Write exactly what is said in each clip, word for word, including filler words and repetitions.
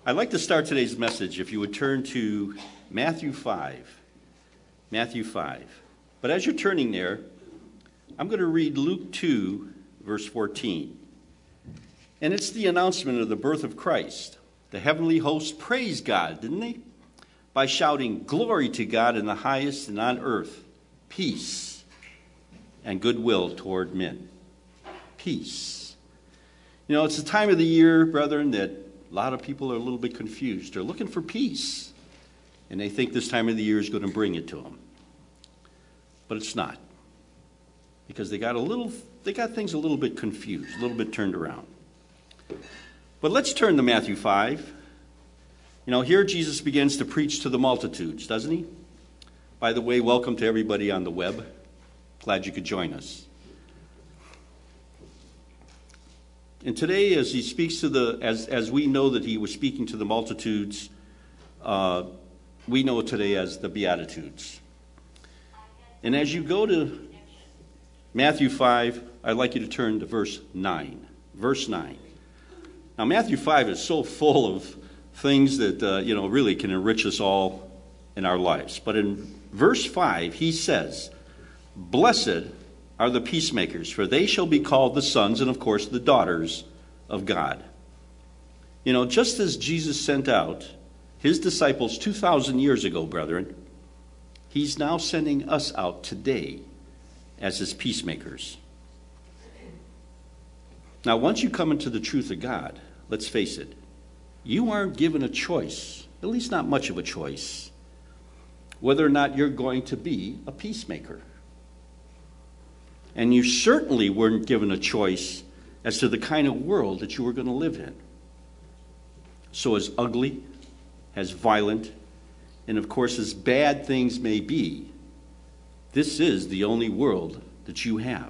I'd like to start today's message if you would turn to Matthew five. Matthew five. But as you're turning there, I'm going to read Luke two, verse fourteen. And it's the announcement of the birth of Christ. The heavenly hosts praised God, didn't they? By shouting, "Glory to God in the highest, and on earth, peace and goodwill toward men." Peace. You know, it's the time of the year, brethren, that a lot of people are a little bit confused. They're looking for peace, and they think this time of the year is going to bring it to them. But it's not, because they got a little, they got things a little bit confused, a little bit turned around. But let's turn to Matthew five. You know, here Jesus begins to preach to the multitudes, doesn't he? By the way, welcome to everybody on the web. Glad you could join us. And today, as he speaks to the, as as we know that he was speaking to the multitudes, uh, we know today as the Beatitudes. And as you go to Matthew five, I'd like you to turn to verse nine. Verse nine. Now, Matthew five is so full of things that, uh, you know, really can enrich us all in our lives. But in verse five, he says, "Blessed are the peacemakers, for they shall be called the sons," and of course the daughters, "of God." You know, just as Jesus sent out his disciples two thousand years ago, brethren, he's now sending us out today as his peacemakers. Now, once you come into the truth of God, let's face it, you aren't given a choice, at least not much of a choice, whether or not you're going to be a peacemaker. And you certainly weren't given a choice as to the kind of world that you were going to live in. So as ugly, as violent, and of course as bad things may be, this is the only world that you have.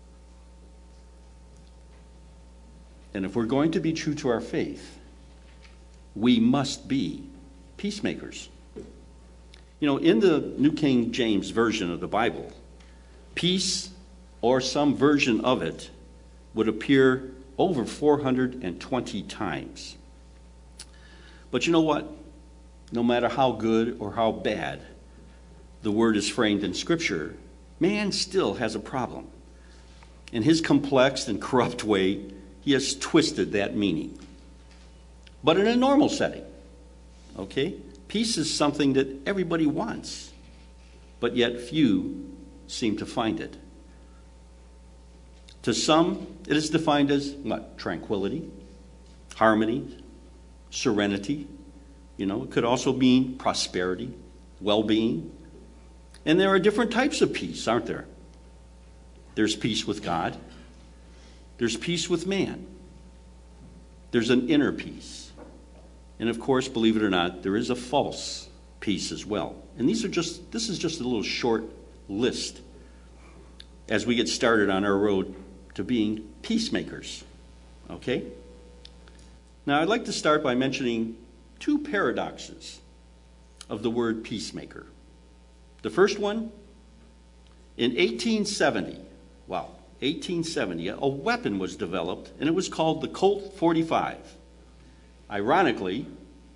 And if we're going to be true to our faith, we must be peacemakers. You know, in the New King James Version of the Bible, peace, or some version of it, would appear over four hundred twenty times. But you know what? No matter how good or how bad the word is framed in Scripture, man still has a problem. In his complex and corrupt way, he has twisted that meaning. But in a normal setting, okay, peace is something that everybody wants, but yet few seem to find it. To some, it is defined as what? Tranquility, harmony, serenity. You know, it could also mean prosperity, well-being. And there are different types of peace, aren't there? There's peace with God. There's peace with man. There's an inner peace. And of course, believe it or not, there is a false peace as well. And these are just, this is just a little short list as we get started on our road to being peacemakers. Okay? Now, I'd like to start by mentioning two paradoxes of the word peacemaker. The first one, in eighteen seventy, wow, eighteen seventy, a weapon was developed, and it was called the Colt forty-five. Ironically,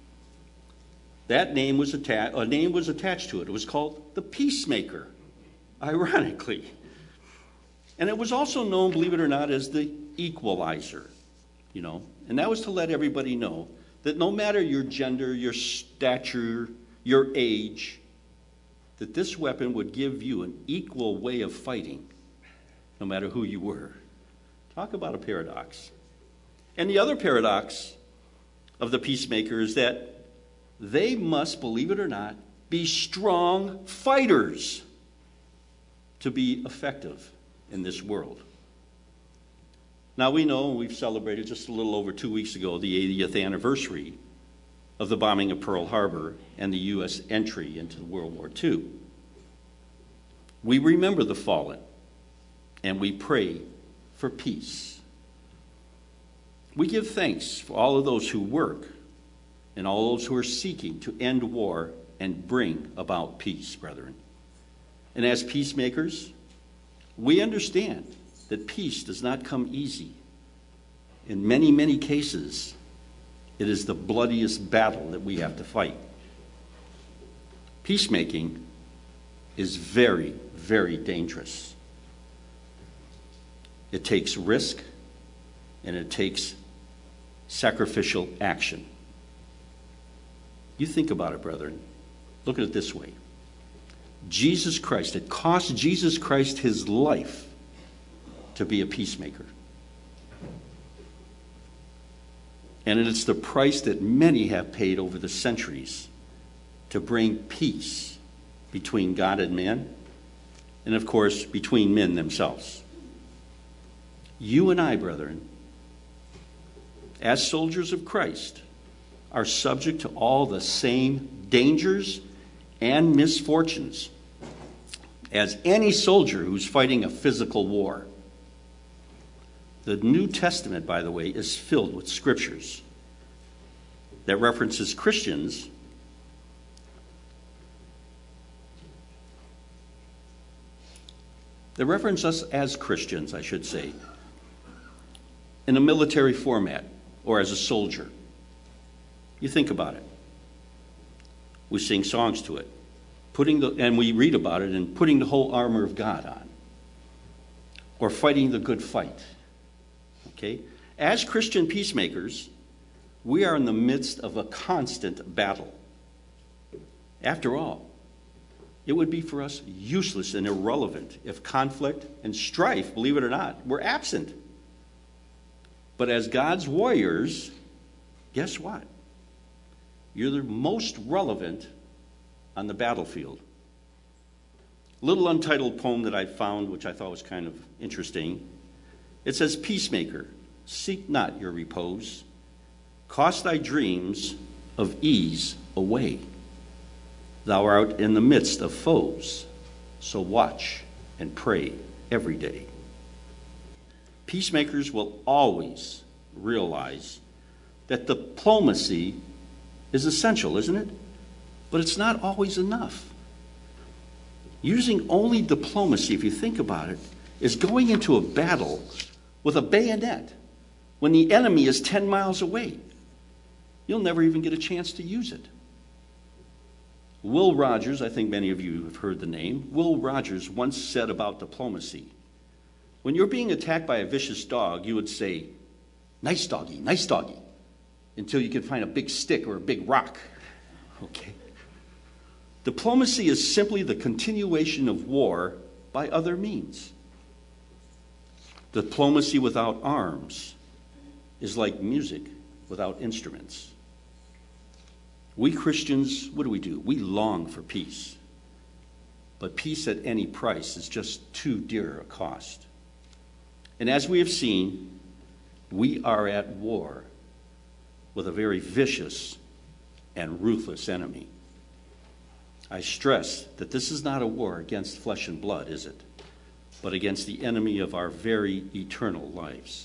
that name was atta- a name was attached to it. It was called the Peacemaker, ironically. And it was also known, believe it or not, as the Equalizer, you know. And that was to let everybody know that no matter your gender, your stature, your age, that this weapon would give you an equal way of fighting, no matter who you were. Talk about a paradox. And the other paradox of the peacemaker is that they must, believe it or not, be strong fighters to be effective in this world. Now we know, we've celebrated just a little over two weeks ago the eightieth anniversary of the bombing of Pearl Harbor and the U S entry into World War Two. We remember the fallen and we pray for peace. We give thanks for all of those who work and all those who are seeking to end war and bring about peace, brethren. And as peacemakers, we understand that peace does not come easy. In many, many cases, It is the bloodiest battle that we have to fight. Peacemaking is very, very dangerous. It takes risk and it takes sacrificial action. You think about it, brethren. Look at it this way. Jesus Christ, it cost Jesus Christ his life to be a peacemaker. And it's the price that many have paid over the centuries to bring peace between God and man, and of course, between men themselves. You and I, brethren, as soldiers of Christ, are subject to all the same dangers and misfortunes as any soldier who's fighting a physical war. The New Testament, by the way, is filled with scriptures that references Christians that reference us as Christians, I should say, in a military format or as a soldier. You think about it. We sing songs to it, putting the, and we read about it and putting the whole armor of God on, or fighting the good fight. Okay? As Christian peacemakers, we are in the midst of a constant battle. After all, it would be for us useless and irrelevant if conflict and strife, believe it or not, were absent. But as God's warriors, guess what? You're the most relevant on the battlefield. A little untitled poem that I found, which I thought was kind of interesting. It says, "Peacemaker, seek not your repose. Cast thy dreams of ease away. Thou art in the midst of foes, so watch and pray every day." Peacemakers will always realize that diplomacy is essential, isn't it? But it's not always enough. Using only diplomacy, if you think about it, is going into a battle with a bayonet when the enemy is ten miles away. You'll never even get a chance to use it. Will Rogers, I think many of you have heard the name, Will Rogers once said about diplomacy, when you're being attacked by a vicious dog, you would say, "Nice doggy, nice doggy," until you can find a big stick or a big rock. Okay. Diplomacy is simply the continuation of war by other means. Diplomacy without arms is like music without instruments. We Christians, what do we do? We long for peace. But peace at any price is just too dear a cost. And as we have seen, we are at war with a very vicious and ruthless enemy. I stress that this is not a war against flesh and blood, is it? But against the enemy of our very eternal lives.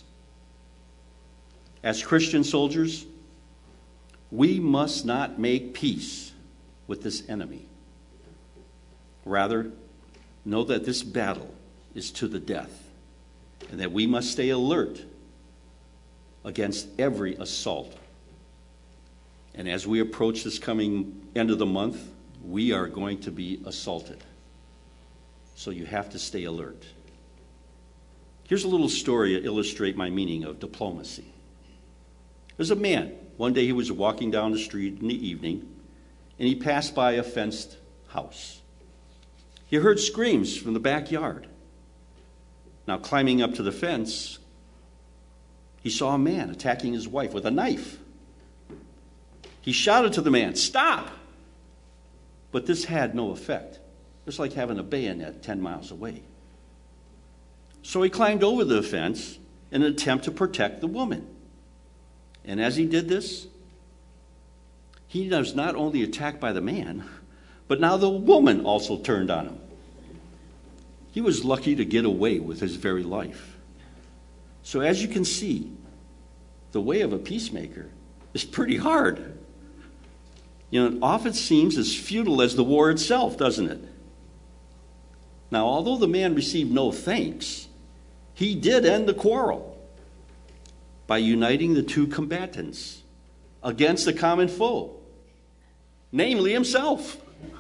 As Christian soldiers, we must not make peace with this enemy. Rather, know that this battle is to the death, and that we must stay alert against every assault. And as we approach this coming end of the month, we are going to be assaulted. So you have to stay alert. Here's a little story to illustrate my meaning of diplomacy. There's a man. One day he was walking down the street in the evening, and he passed by a fenced house. He heard screams from the backyard. Now, climbing up to the fence, he saw a man attacking his wife with a knife. He shouted to the man, "Stop!" But this had no effect. It's like having a bayonet ten miles away. So he climbed over the fence in an attempt to protect the woman. And as he did this, he was not only attacked by the man, but now the woman also turned on him. He was lucky to get away with his very life. So as you can see, the way of a peacemaker is pretty hard. You know, it often seems as futile as the war itself, doesn't it? Now, although the man received no thanks, he did end the quarrel by uniting the two combatants against a common foe, namely himself.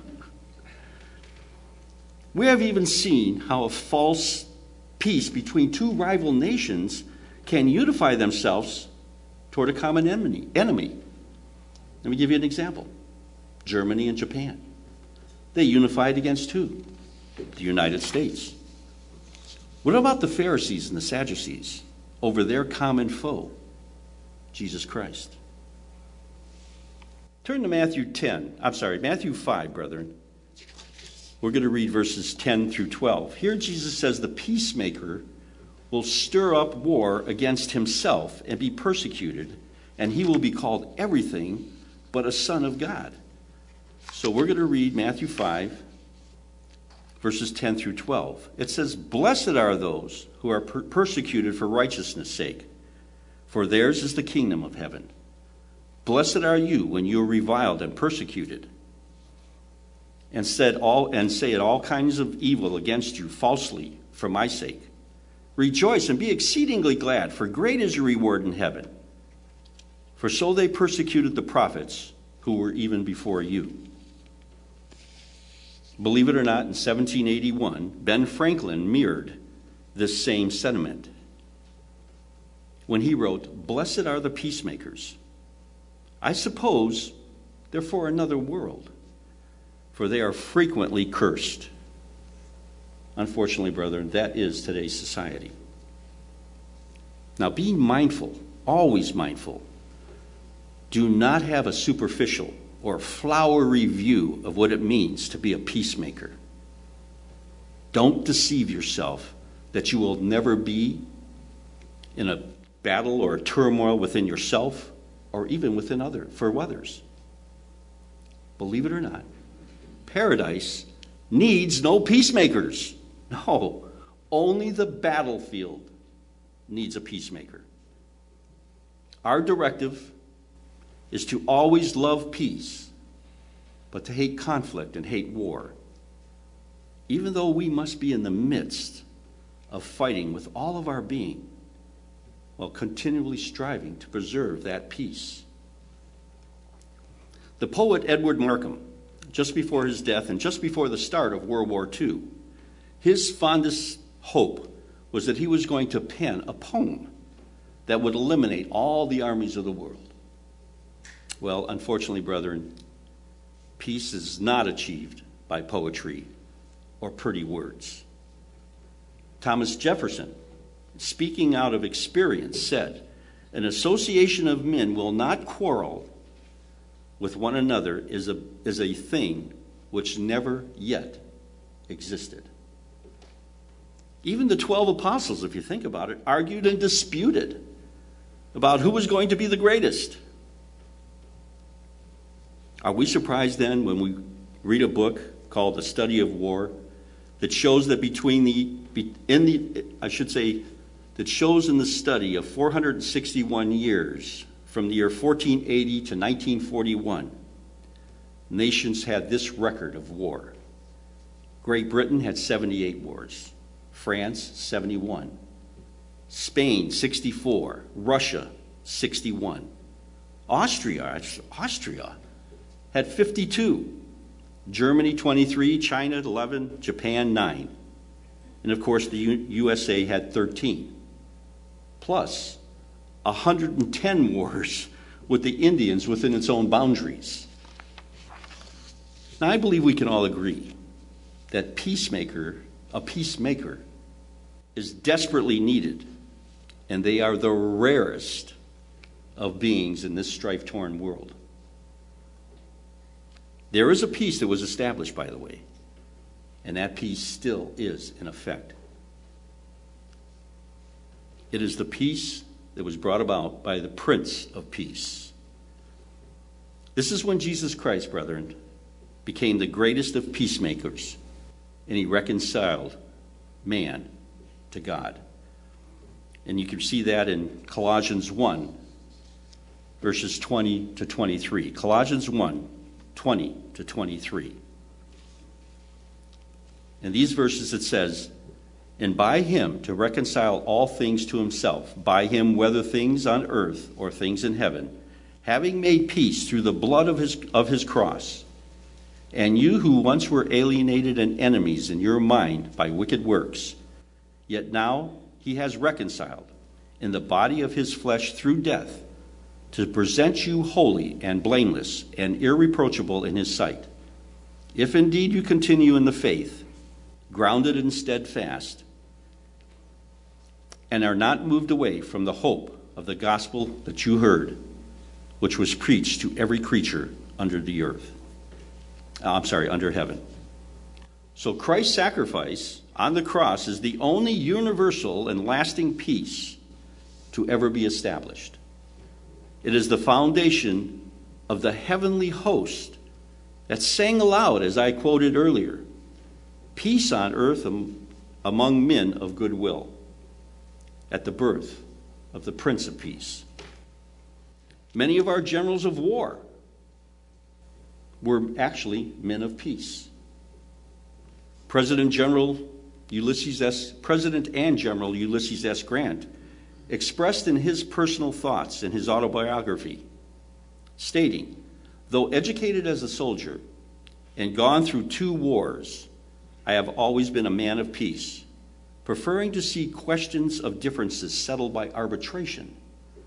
We have even seen how a false peace between two rival nations can unify themselves toward a common enemy. enemy. Let me give you an example. Germany and Japan. They unified against who? The United States. What about the Pharisees and the Sadducees over their common foe, Jesus Christ? Turn to Matthew ten. I'm sorry, Matthew five, brethren. We're going to read verses ten through twelve. Here Jesus says the peacemaker will stir up war against himself and be persecuted, and he will be called everything but a son of God. So we're going to read Matthew five, verses ten through twelve. It says, "Blessed are those who are per- persecuted for righteousness' sake, for theirs is the kingdom of heaven. Blessed are you when you are reviled and persecuted, and said all and say all kinds of evil against you falsely for my sake. Rejoice and be exceedingly glad, for great is your reward in heaven. For so they persecuted the prophets who were even before you." Believe it or not, in seventeen eighty-one, Ben Franklin mirrored this same sentiment when he wrote, "Blessed are the peacemakers. I suppose they're for another world, for they are frequently cursed." Unfortunately, brethren, that is today's society. Now, being mindful, always mindful, do not have a superficial or flowery view of what it means to be a peacemaker. Don't deceive yourself that you will never be in a battle or a turmoil within yourself or even within other for others. Believe it or not, paradise needs no peacemakers. No, only the battlefield needs a peacemaker. Our directive is to always love peace, but to hate conflict and hate war, even though we must be in the midst of fighting with all of our being, while continually striving to preserve that peace. The poet Edward Markham, just before his death and just before the start of World War Two, his fondest hope was that he was going to pen a poem that would eliminate all the armies of the world. Well, unfortunately, brethren, peace is not achieved by poetry or pretty words. Thomas Jefferson, speaking out of experience, said, "An association of men will not quarrel with one another is a, is a thing which never yet existed." Even the twelve apostles, if you think about it, argued and disputed about who was going to be the greatest. Are we surprised then when we read a book called The Study of War that shows that between the, in the, I should say, that shows in the study of four hundred sixty-one years, from the year fourteen eighty to nineteen forty-one, nations had this record of war. Great Britain had seventy-eight wars, France seventy-one, Spain sixty-four, Russia sixty-one, Austria, Austria had fifty-two, Germany twenty-three, China eleven, Japan nine, and of course the U- USA had thirteen, plus one hundred ten wars with the Indians within its own boundaries. Now, I believe we can all agree that peacemaker, a peacemaker is desperately needed, and they are the rarest of beings in this strife-torn world. There is a peace that was established, by the way, and that peace still is in effect. It is the peace that was brought about by the Prince of Peace. This is when Jesus Christ, brethren, became the greatest of peacemakers, and he reconciled man to God. And you can see that in Colossians one, verses twenty to twenty-three. Colossians one, twenty to twenty-three. In these verses it says, "And by him to reconcile all things to himself, by him whether things on earth or things in heaven, having made peace through the blood of his, of his cross. And you who once were alienated and enemies in your mind by wicked works, yet now he has reconciled in the body of his flesh through death, to present you holy and blameless and irreproachable in his sight. If indeed you continue in the faith, grounded and steadfast, and are not moved away from the hope of the gospel that you heard, which was preached to every creature under the earth. Uh, I'm sorry, under heaven. So Christ's sacrifice on the cross is the only universal and lasting peace to ever be established. It is the foundation of the heavenly host that sang aloud, as I quoted earlier, peace on earth among men of good will, at the birth of the Prince of Peace. Many of our generals of war were actually men of peace. President General Ulysses S. President and General Ulysses S. Grant expressed in his personal thoughts in his autobiography, stating, though educated as a soldier and gone through two wars, I have always been a man of peace, preferring to see questions of differences settled by arbitration.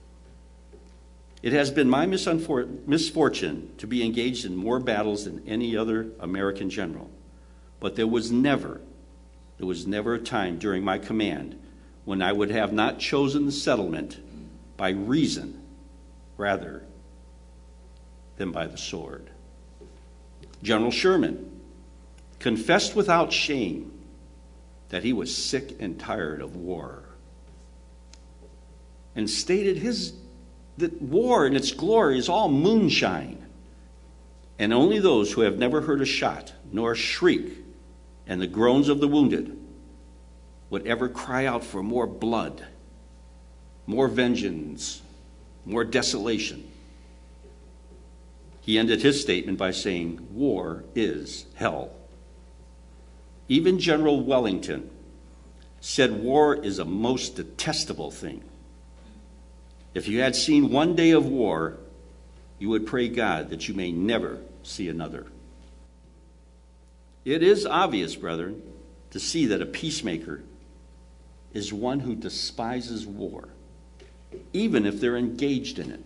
It has been my misfortune to be engaged in more battles than any other American general, but there was never, there was never a time during my command when I would have not chosen the settlement by reason rather than by the sword. General Sherman confessed without shame that he was sick and tired of war, and stated his that war and its glory is all moonshine, and only those who have never heard a shot nor a shriek and the groans of the wounded would ever cry out for more blood, more vengeance, more desolation. He ended his statement by saying, war is hell. Even General Wellington said war is a most detestable thing. If you had seen one day of war, you would pray God that you may never see another. It is obvious, brethren, to see that a peacemaker is one who despises war, even if they're engaged in it.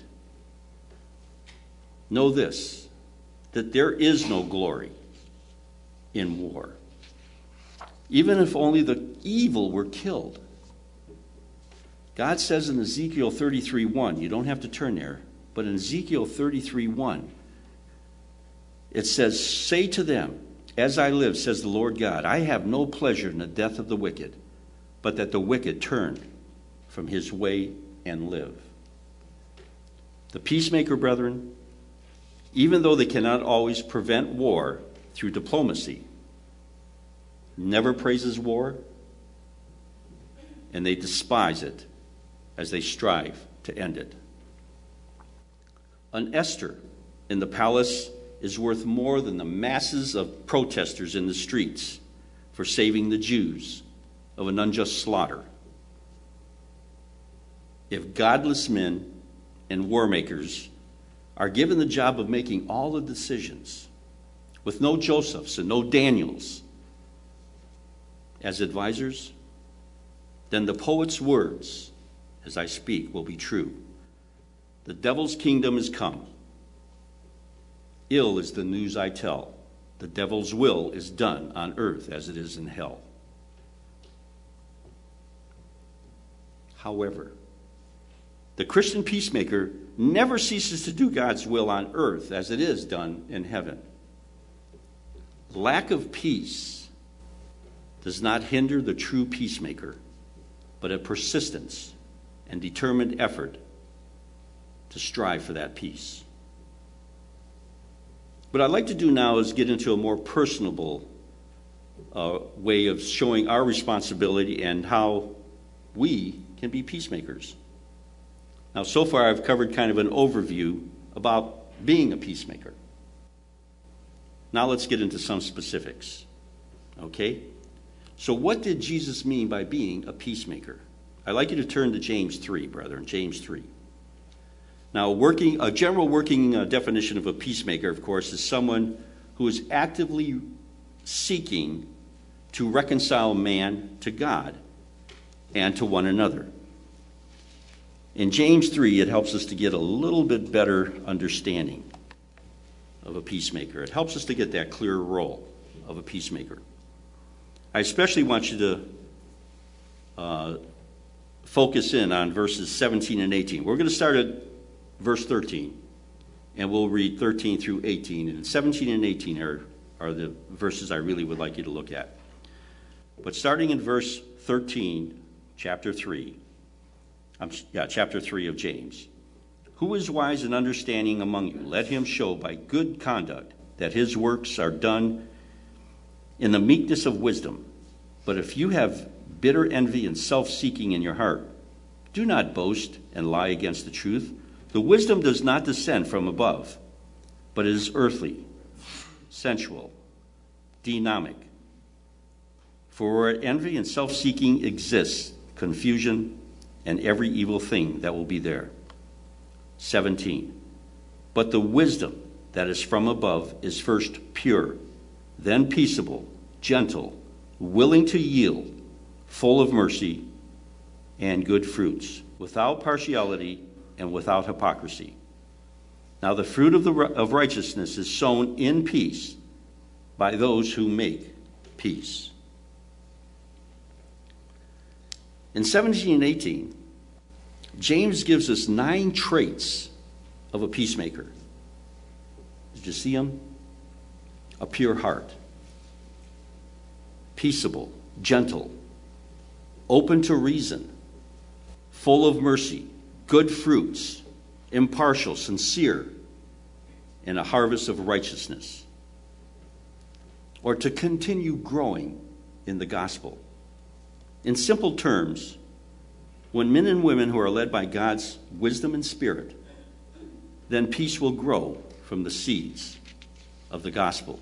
Know this, that there is no glory in war, even if only the evil were killed. God says in Ezekiel thirty-three one, you don't have to turn there, but in Ezekiel thirty-three one, it says, say to them, as I live, says the Lord God, I have no pleasure in the death of the wicked, but that the wicked turn from his way and live. The peacemaker, brethren, even though they cannot always prevent war through diplomacy, never praises war, and they despise it as they strive to end it. An Esther in the palace is worth more than the masses of protesters in the streets for saving the Jews of an unjust slaughter. If godless men and war makers are given the job of making all the decisions, with no Josephs and no Daniels as advisors, then the poet's words, as I speak, will be true. The devil's kingdom is come. Ill is the news I tell. The devil's will is done on earth as it is in hell. However, the Christian peacemaker never ceases to do God's will on earth as it is done in heaven. Lack of peace does not hinder the true peacemaker, but a persistence and determined effort to strive for that peace. What I'd like to do now is get into a more personable uh, way of showing our responsibility and how we can be peacemakers. Now, so far I've covered kind of an overview about being a peacemaker. Now let's get into some specifics. Okay? So what did Jesus mean by being a peacemaker? I'd like you to turn to James three, brethren, James three. Now, working, a general working uh, definition of a peacemaker, of course, is someone who is actively seeking to reconcile man to God and to one another. In James three, it helps us to get a little bit better understanding of a peacemaker. It helps us to get that clear role of a peacemaker. I especially want you to uh, focus in on verses seventeen and eighteen. We're going to start at verse thirteen, and we'll read thirteen through eighteen. And seventeen and eighteen are, are the verses I really would like you to look at. But starting in verse thirteen, chapter three, um, yeah, chapter three of James. Who is wise and understanding among you? Let him show by good conduct that his works are done in the meekness of wisdom. But if you have bitter envy and self-seeking in your heart, do not boast and lie against the truth. The wisdom does not descend from above, but it is earthly, sensual, demonic. For where envy and self-seeking exists, confusion and every evil thing that will be there. seventeen. But the wisdom that is from above is first pure, then peaceable, gentle, willing to yield, full of mercy and good fruits, without partiality and without hypocrisy. Now the fruit of, the, of righteousness is sown in peace by those who make peace. In seventeen and eighteen, James gives us nine traits of a peacemaker. Did you see them? A pure heart, peaceable, gentle, open to reason, full of mercy, good fruits, impartial, sincere, and a harvest of righteousness. Or to continue growing in the gospel. In simple terms, when men and women who are led by God's wisdom and spirit, then peace will grow from the seeds of the gospel.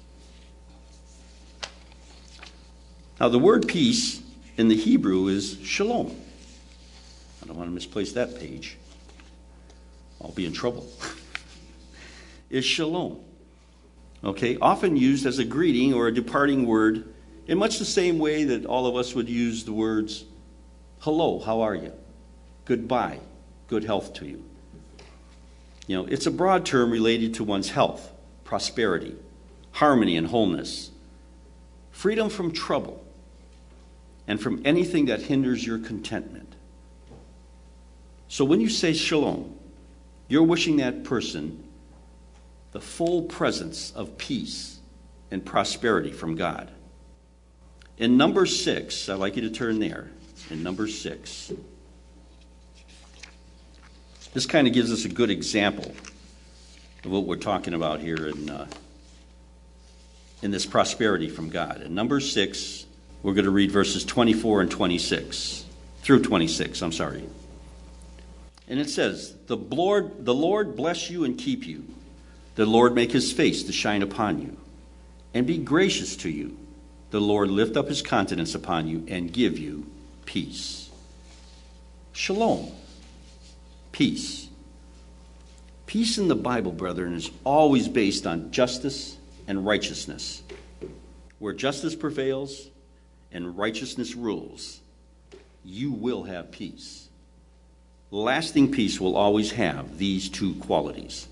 Now, the word peace in the Hebrew is shalom. I don't want to misplace that page. I'll be in trouble. Is shalom. Okay, often used as a greeting or a departing word in much the same way that all of us would use the words, hello, how are you? Goodbye, good health to you. You know, it's a broad term related to one's health, prosperity, harmony and wholeness, freedom from trouble, and from anything that hinders your contentment. So when you say shalom, you're wishing that person the full presence of peace and prosperity from God. In number six, I'd like you to turn there. In number six, this kind of gives us a good example of what we're talking about here in, uh, in this prosperity from God. In number six, we're going to read verses twenty-four and twenty-six, through twenty-six, I'm sorry. And it says, the Lord, the Lord bless you and keep you. The Lord make his face to shine upon you and be gracious to you. The Lord lift up his countenance upon you and give you peace. Shalom. Peace. Peace in the Bible, brethren, is always based on justice and righteousness. Where justice prevails and righteousness rules, you will have peace. Lasting peace will always have these two qualities.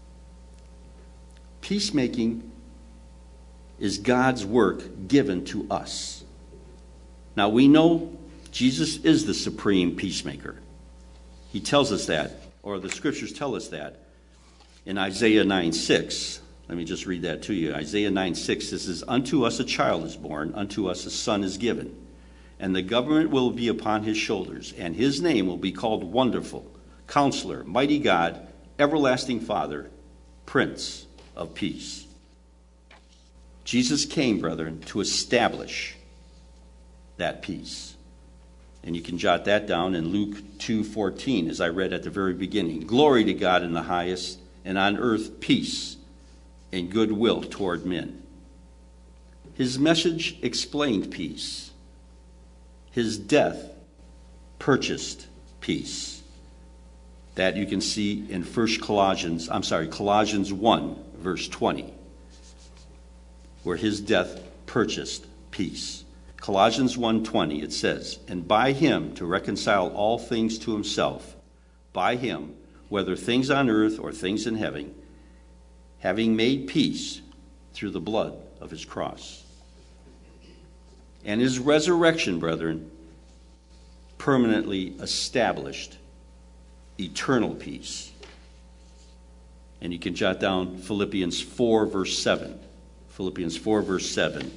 Peacemaking is God's work given to us. Now we know Jesus is the supreme peacemaker. He tells us that, or the scriptures tell us that in Isaiah nine six. Let me just read that to you. Isaiah nine six says, unto us a child is born, unto us a son is given, and the government will be upon his shoulders, and his name will be called Wonderful, Counselor, Mighty God, Everlasting Father, Prince of Peace. Jesus came, brethren, to establish that peace. And you can jot that down in Luke two fourteen, as I read at the very beginning. Glory to God in the highest, and on earth peace and goodwill toward men. His message explained peace. His death purchased peace. That you can see in First Colossians, I'm sorry, Colossians one, verse twenty, where his death purchased peace. Colossians one twenty, it says, "And by him to reconcile all things to himself, by him, whether things on earth or things in heaven, having made peace through the blood of his cross." And his resurrection, brethren, permanently established eternal peace. And you can jot down Philippians four, verse seven. Philippians four, verse seven.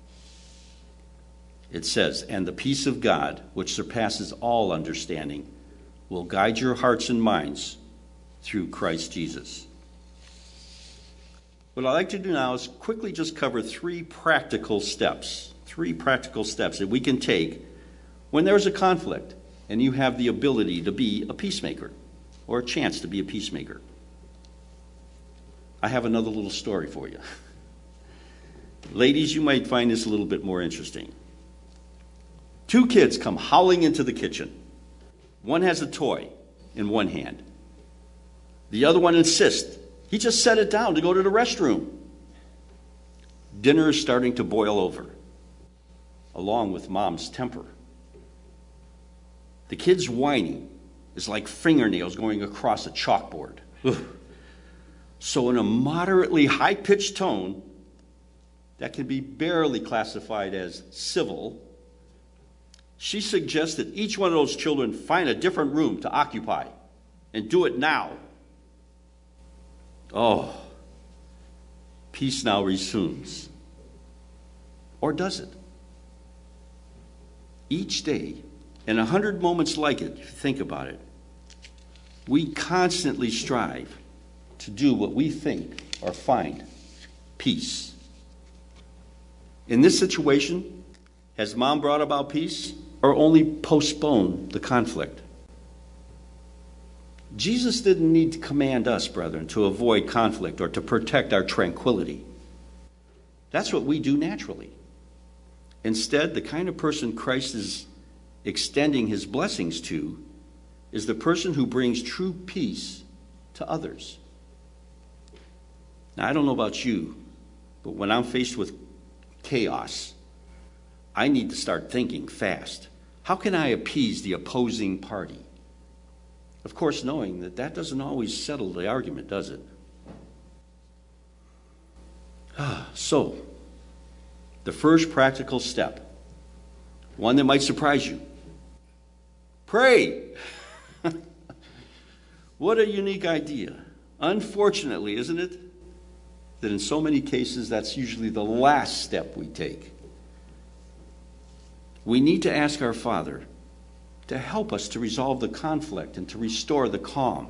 It says, "And the peace of God, which surpasses all understanding, will guide your hearts and minds through Christ Jesus." What I'd like to do now is quickly just cover three practical steps, three practical steps that we can take when there's a conflict and you have the ability to be a peacemaker or a chance to be a peacemaker. I have another little story for you. Ladies, you might find this a little bit more interesting. Two kids come howling into the kitchen. One has a toy in one hand. The other one insists he just set it down to go to the restroom. Dinner is starting to boil over, along with mom's temper. The kid's whining is like fingernails going across a chalkboard. Ugh. So in a moderately high-pitched tone that can be barely classified as civil, she suggests that each one of those children find a different room to occupy and do it now. Oh, peace now resumes. Or does it? Each day, and a hundred moments like it, if you think about it, we constantly strive to do what we think or find peace. In this situation, has mom brought about peace or only postponed the conflict? Jesus didn't need to command us, brethren, to avoid conflict or to protect our tranquility. That's what we do naturally. Instead, the kind of person Christ is extending his blessings to is the person who brings true peace to others. Now, I don't know about you, but when I'm faced with chaos, I need to start thinking fast. How can I appease the opposing party? Of course, knowing that that doesn't always settle the argument, does it? So, the first practical step, one that might surprise you: pray. What a unique idea. Unfortunately, isn't it, that in so many cases that's usually the last step we take. We need to ask our Father to help us to resolve the conflict and to restore the calm.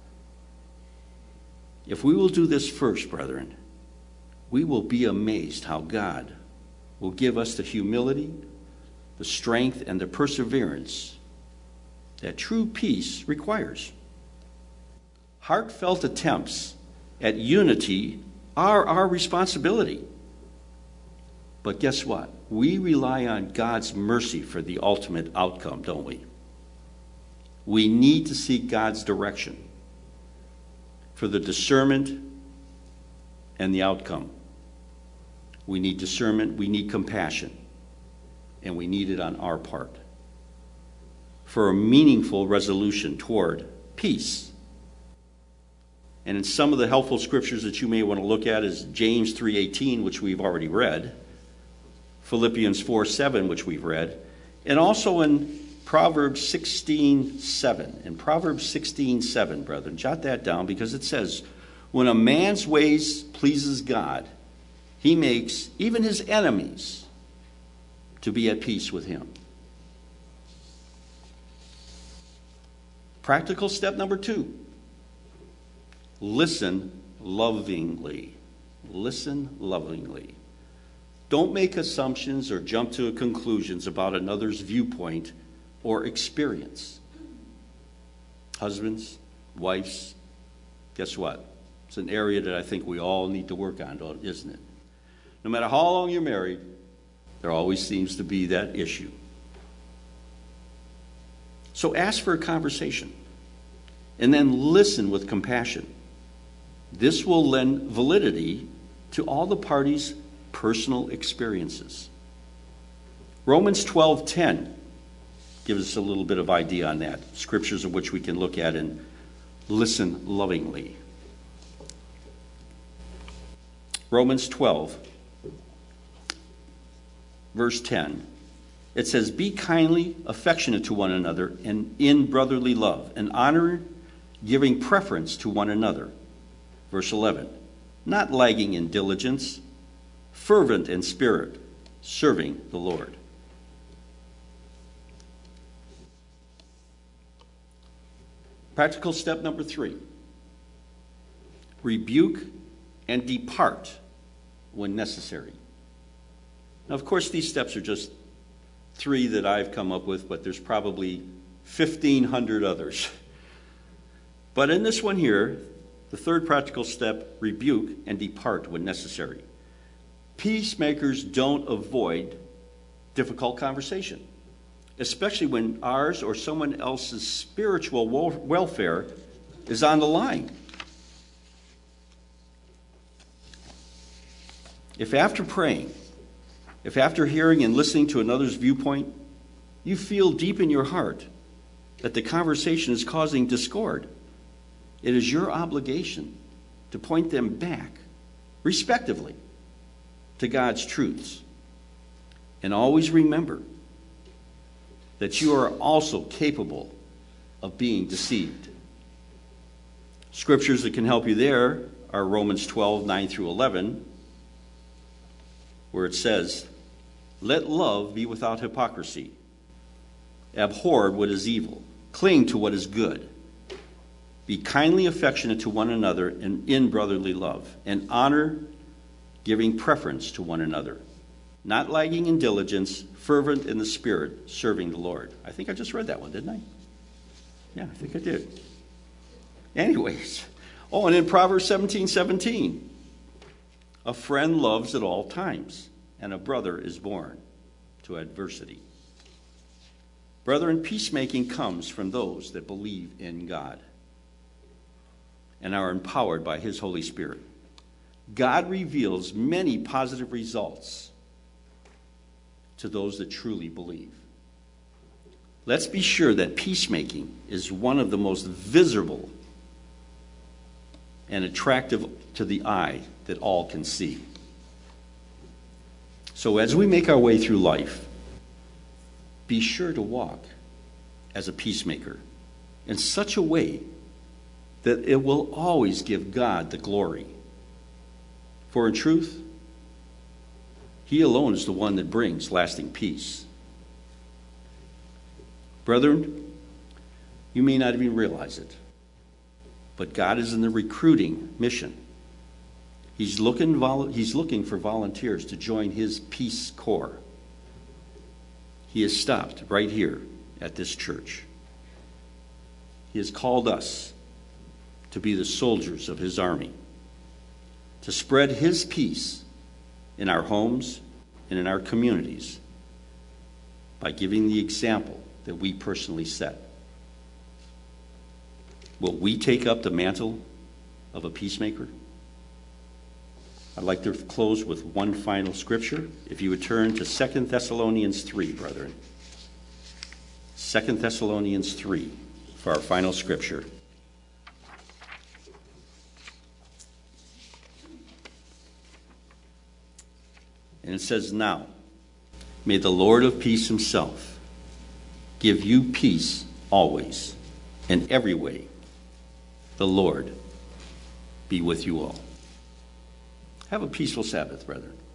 If we will do this first, brethren, we will be amazed how God will give us the humility, the strength, and the perseverance that true peace requires. Heartfelt attempts at unity are our responsibility. But guess what? We rely on God's mercy for the ultimate outcome, don't we? We need to seek God's direction for the discernment and the outcome. We need discernment, we need compassion, and we need it on our part for a meaningful resolution toward peace. And in some of the helpful scriptures that you may want to look at is James three eighteen, which we've already read, Philippians four seven, which we've read, and also in Proverbs sixteen seven. In Proverbs sixteen seven, brethren, jot that down, because it says, "When a man's ways pleases God, he makes even his enemies to be at peace with him." Practical step number two: listen lovingly. Listen lovingly. Don't make assumptions or jump to conclusions about another's viewpoint or experience. Husbands, wives, guess what? It's an area that I think we all need to work on, isn't it? No matter how long you're married, there always seems to be that issue. So ask for a conversation and then listen with compassion. This will lend validity to all the parties' personal experiences. Romans twelve ten gives us a little bit of idea on that, scriptures of which we can look at and listen lovingly. Romans twelve, verse ten. It says, "Be kindly affectionate to one another and in brotherly love, and honor, giving preference to one another." Verse eleven. "Not lagging in diligence, fervent in spirit, serving the Lord." Practical step number three. Rebuke and depart when necessary. Now, of course, these steps are just three that I've come up with, but there's probably fifteen hundred others. But in this one here, the third practical step, rebuke and depart when necessary. Peacemakers don't avoid difficult conversation, especially when ours or someone else's spiritual welfare is on the line. If after praying, if after hearing and listening to another's viewpoint, you feel deep in your heart that the conversation is causing discord, it is your obligation to point them back, respectively, to God's truths. And always remember that you are also capable of being deceived. Scriptures that can help you there are Romans twelve, nine through eleven, where it says, "Let love be without hypocrisy. Abhor what is evil. Cling to what is good. Be kindly affectionate to one another and in brotherly love, and honor, giving preference to one another. Not lagging in diligence, fervent in the spirit, serving the Lord." I think I just read that one, didn't I? Yeah, I think I did. Anyways. Oh, and in Proverbs seventeen seventeen, "A friend loves at all times, and a brother is born to adversity." Brethren, peacemaking comes from those that believe in God and are empowered by His Holy Spirit. God reveals many positive results to those that truly believe. Let's be sure that peacemaking is one of the most visible and attractive to the eye that all can see. So as we make our way through life, be sure to walk as a peacemaker in such a way that it will always give God the glory. For in truth, He alone is the one that brings lasting peace. Brethren, you may not even realize it, but God is in the recruiting mission. He's looking, he's looking for volunteers to join His Peace Corps. He has stopped right here at this church. He has called us to be the soldiers of His army, to spread His peace in our homes and in our communities by giving the example that we personally set. Will we take up the mantle of a peacemaker? I'd like to close with one final scripture. If you would turn to Second Thessalonians three, brethren. Second Thessalonians three for our final scripture. And it says, "Now, may the Lord of peace Himself give you peace always, in every way. The Lord be with you all." Have a peaceful Sabbath, brethren.